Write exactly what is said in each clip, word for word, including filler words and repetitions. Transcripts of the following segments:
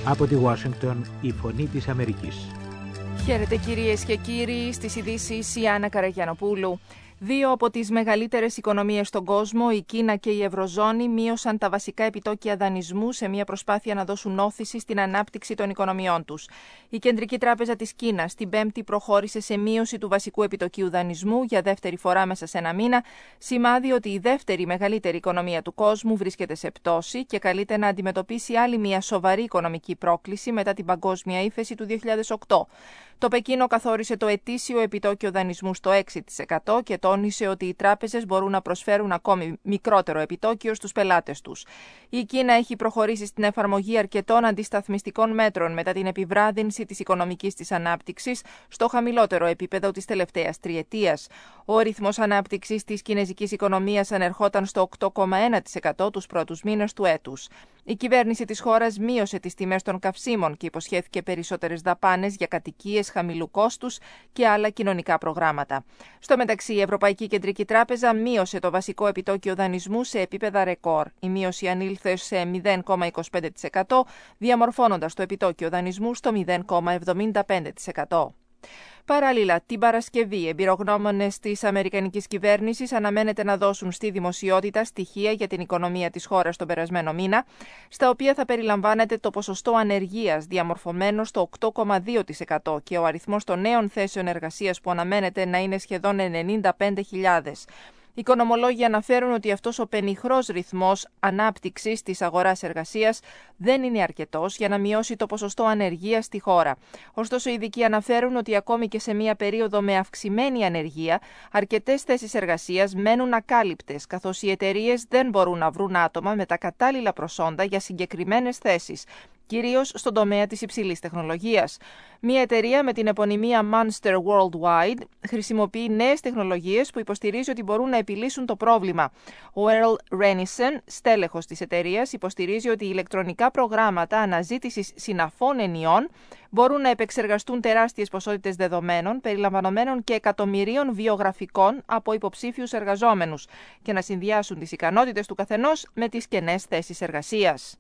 Από τη Ουάσιγκτον, η Φωνή της Αμερικής. Χαίρετε κυρίες και κύριοι, στις ειδήσεις η Άννα Καραγιανοπούλου. Δύο από τις μεγαλύτερες οικονομίες στον κόσμο, η Κίνα και η Ευρωζώνη, μείωσαν τα βασικά επιτόκια δανεισμού σε μια προσπάθεια να δώσουν όθηση στην ανάπτυξη των οικονομιών τους. Η Κεντρική Τράπεζα της Κίνας την Πέμπτη προχώρησε σε μείωση του βασικού επιτοκίου δανεισμού για δεύτερη φορά μέσα σε ένα μήνα, σημάδι ότι η δεύτερη μεγαλύτερη οικονομία του κόσμου βρίσκεται σε πτώση και καλείται να αντιμετωπίσει άλλη μια σοβαρή οικονομική πρόκληση μετά την παγκόσμια ύφεση του δύο χιλιάδες οκτώ. Το Πεκίνο καθόρισε το ετήσιο επιτόκιο δανεισμού στο έξι τοις εκατό και τόνισε ότι οι τράπεζες μπορούν να προσφέρουν ακόμη μικρότερο επιτόκιο στους πελάτες τους. Η Κίνα έχει προχωρήσει στην εφαρμογή αρκετών αντισταθμιστικών μέτρων μετά την επιβράδυνση της οικονομικής της ανάπτυξης στο χαμηλότερο επίπεδο της τελευταίας τριετίας. Ο ρυθμός ανάπτυξης της κινεζικής οικονομίας ανερχόταν στο οκτώ κόμμα ένα τοις εκατό τους πρώτους μήνες του έτους. Η κυβέρνηση της χώρας μείωσε τις τιμές των καυσίμων και υποσχέθηκε περισσότερες δαπάνες για κατοικίες χαμηλού κόστους και άλλα κοινωνικά προγράμματα. Στο μεταξύ, η Ευρωπαϊκή Κεντρική Τράπεζα μείωσε το βασικό επιτόκιο δανεισμού σε επίπεδα ρεκόρ. Η μείωση ανήλθε σε μηδέν κόμμα είκοσι πέντε τοις εκατό, διαμορφώνοντας το επιτόκιο δανεισμού στο μηδέν κόμμα εβδομήντα πέντε τοις εκατό. Παράλληλα, την Παρασκευή, εμπειρογνώμονες της Αμερικανικής κυβέρνησης αναμένεται να δώσουν στη δημοσιότητα στοιχεία για την οικονομία της χώρας τον περασμένο μήνα, στα οποία θα περιλαμβάνεται το ποσοστό ανεργίας διαμορφωμένο στο οκτώ κόμμα δύο τοις εκατό και ο αριθμός των νέων θέσεων εργασίας που αναμένεται να είναι σχεδόν ενενήντα πέντε χιλιάδες. Οι οικονομολόγοι αναφέρουν ότι αυτός ο πενιχρός ρυθμός ανάπτυξης της αγοράς εργασίας δεν είναι αρκετός για να μειώσει το ποσοστό ανεργίας στη χώρα. Ωστόσο, οι ειδικοί αναφέρουν ότι ακόμη και σε μια περίοδο με αυξημένη ανεργία, αρκετές θέσεις εργασίας μένουν ακάλυπτες, καθώς οι εταιρείες δεν μπορούν να βρουν άτομα με τα κατάλληλα προσόντα για συγκεκριμένες θέσεις, κυρίως στον τομέα της υψηλής τεχνολογίας. Μια εταιρεία με την επωνυμία Monster Worldwide χρησιμοποιεί νέες τεχνολογίες που υποστηρίζει ότι μπορούν να επιλύσουν το πρόβλημα. Ο Earl Renison, στέλεχος της εταιρείας, υποστηρίζει ότι οι ηλεκτρονικά προγράμματα αναζήτησης συναφών ενιών μπορούν να επεξεργαστούν τεράστιες ποσότητες δεδομένων, περιλαμβανομένων και εκατομμυρίων βιογραφικών από υποψήφιους εργαζόμενους και να συνδυάσουν τις ικανότητες του καθενός με τις κενές θέσεις εργασίας.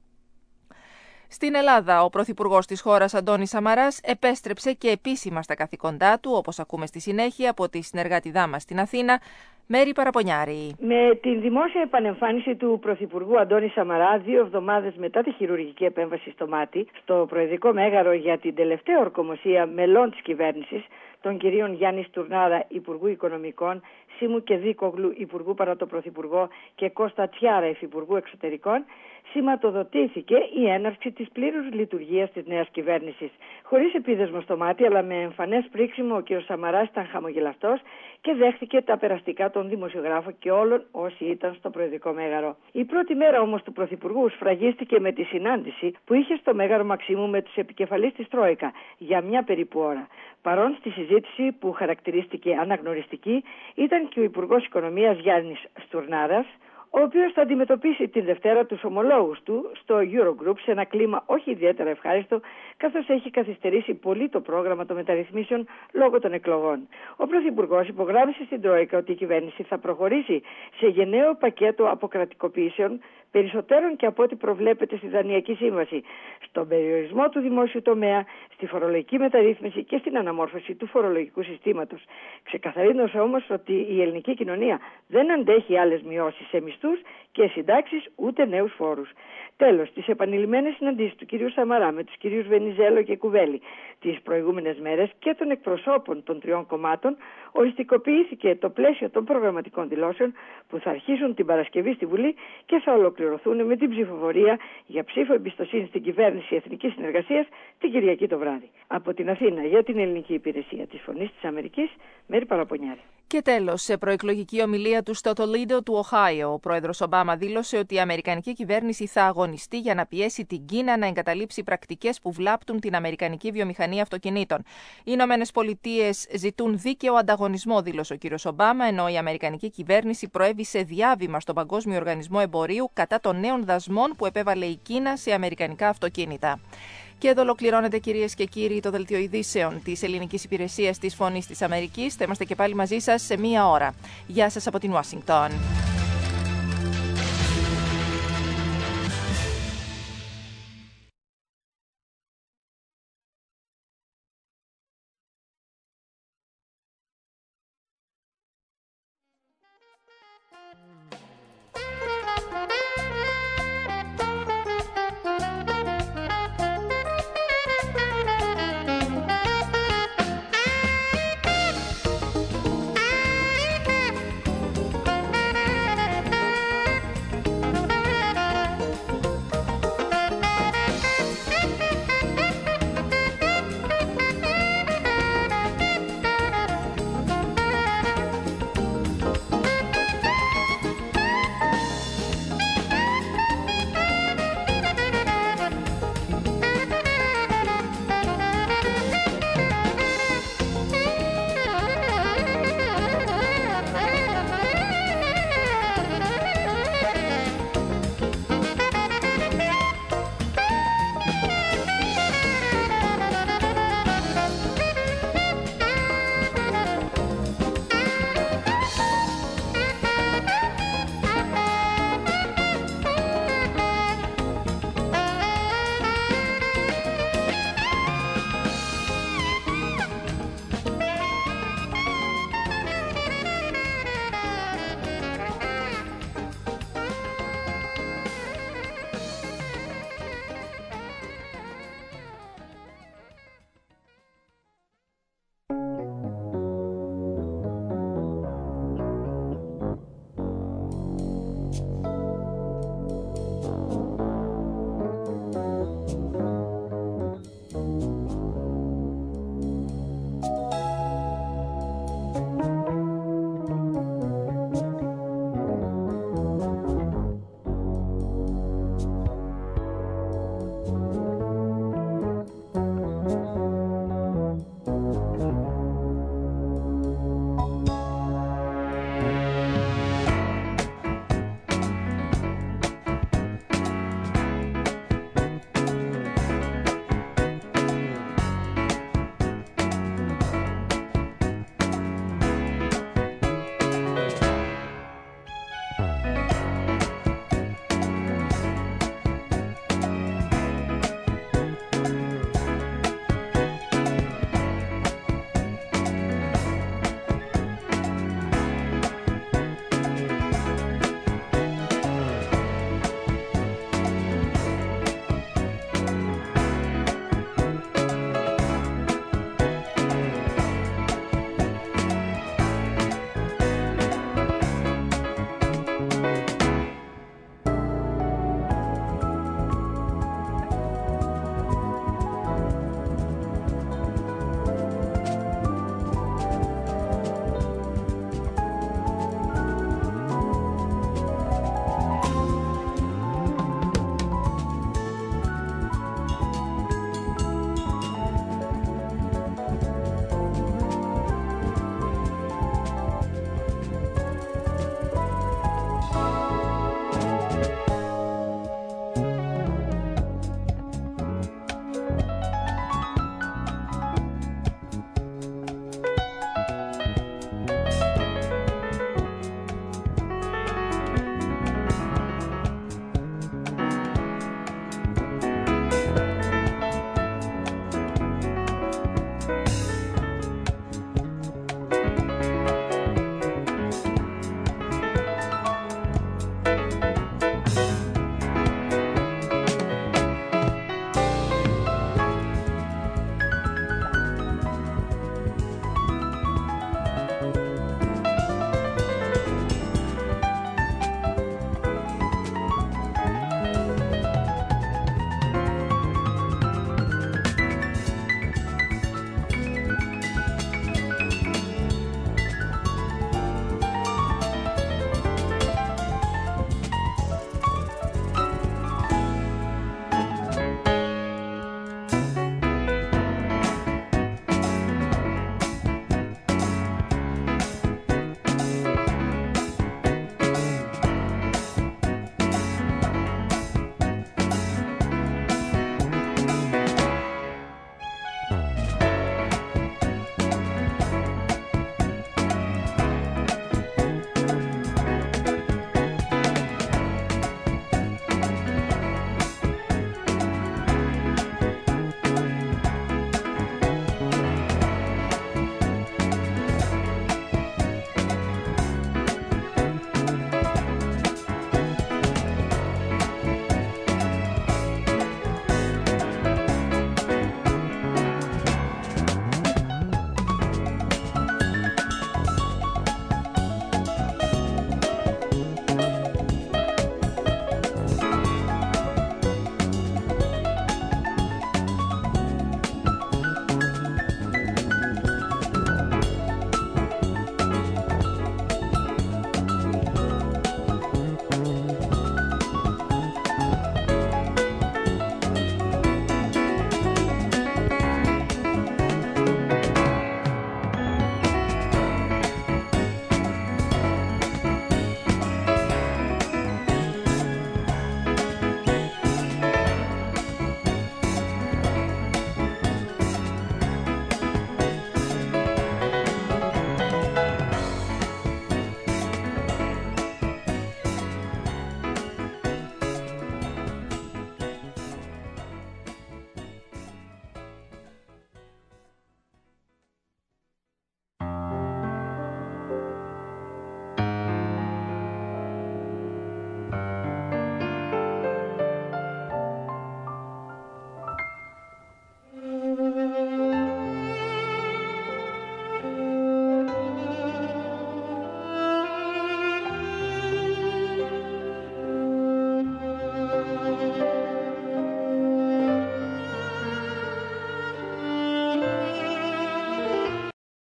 Στην Ελλάδα, ο Πρωθυπουργός της χώρας, Αντώνης Σαμαράς, επέστρεψε και επίσημα στα καθήκοντά του, όπως ακούμε στη συνέχεια από τη συνεργάτιδά μας στην Αθήνα, Μέρη Παραπονιάρη. Με την δημόσια επανεμφάνιση του Πρωθυπουργού Αντώνη Σαμαρά, δύο εβδομάδες μετά τη χειρουργική επέμβαση στο μάτι, στο Προεδρικό Μέγαρο για την τελευταία ορκομοσία μελών της κυβέρνησης, των κυρίων Γιάννη Στουρνάρα, Υπουργού Οικονομικών, Σίμου Κεδίκογλου, Υπουργού παρά το Πρωθυπουργό, και Κώστα Τσιάρα, Υφυπουργού Εξωτερικών, σηματοδοτήθηκε η έναρξη της πλήρους λειτουργίας της νέας κυβέρνησης. Χωρίς επίδεσμο στο μάτι, αλλά με εμφανές πρίξιμο, ο κ. Σαμαράς ήταν χαμογελαστός και δέχτηκε τα περαστικά των δημοσιογράφων και όλων όσοι ήταν στο Προεδρικό Μέγαρο. Η πρώτη μέρα όμως του Πρωθυπουργού σφραγίστηκε με τη συνάντηση που είχε στο Μέγαρο Μαξίμου με τους επικεφαλείς της Τρόικα για μια περίπου ώρα. Παρόν στη συζήτηση, που χαρακτηρίστηκε αναγνωριστική, ήταν και ο Υπουργός Οικονομίας Γιάννης Στουρνάρας, ο οποίος θα αντιμετωπίσει την Δευτέρα τους ομολόγους του στο Eurogroup σε ένα κλίμα όχι ιδιαίτερα ευχάριστο, καθώς έχει καθυστερήσει πολύ το πρόγραμμα των μεταρρυθμίσεων λόγω των εκλογών. Ο Πρωθυπουργός υπογράμμισε στην Τρόικα ότι η κυβέρνηση θα προχωρήσει σε γενναίο πακέτο αποκρατικοποιήσεων, περισσότερων και από ό,τι προβλέπεται στη Δανειακή Σύμβαση, στον περιορισμό του δημόσιου τομέα, στη φορολογική μεταρρύθμιση και στην αναμόρφωση του φορολογικού συστήματος. Ξεκαθαρίζοντας όμως ότι η ελληνική κοινωνία δεν αντέχει άλλες μειώσεις σε μισθούς και συντάξεις, ούτε νέους φόρους. Τέλος, στις επανειλημμένες συναντήσεις του κ. Σαμαρά με τους κ. Βενιζέλο και Κουβέλη τις προηγούμενες μέρες και των εκπροσώπων των τριών κομμάτων, οριστικοποιήθηκε το πλαίσιο των προγραμματικών δηλώσεων που θα αρχίσουν την Παρασκευή στη Βουλή και θα ολοκληρωθούν με την ψηφοφορία για ψήφο εμπιστοσύνη στην κυβέρνηση Εθνικής Συνεργασίας την Κυριακή το βράδυ. Από την Αθήνα για την Ελληνική Υπηρεσία της Φωνής της Αμερικής, Μέρη Παραπονιάρη. Και τέλος, σε προεκλογική ομιλία του στο Τολίντο του Οχάιο, ο πρόεδρος Ομπάμα δήλωσε ότι η αμερικανική κυβέρνηση θα αγωνιστεί για να πιέσει την Κίνα να εγκαταλείψει πρακτικές που βλάπτουν την αμερικανική βιομηχανία αυτοκινήτων. Οι Ηνωμένες Πολιτείες ζητούν δίκαιο ανταγωνισμό, δήλωσε ο κ. Ομπάμα, ενώ η αμερικανική κυβέρνηση προέβησε διάβημα στον Παγκόσμιο Οργανισμό Εμπορίου κατά των νέων δασμών που επέβαλε η Κίνα σε αμερικανικά αυτοκίνητα. Και εδώ ολοκληρώνεται, κυρίες και κύριοι, το δελτίο ειδήσεων της Ελληνικής Υπηρεσίας της Φωνής της Αμερικής. Θα είμαστε και πάλι μαζί σας σε μία ώρα. Γεια σας από την Ουάσιγκτον.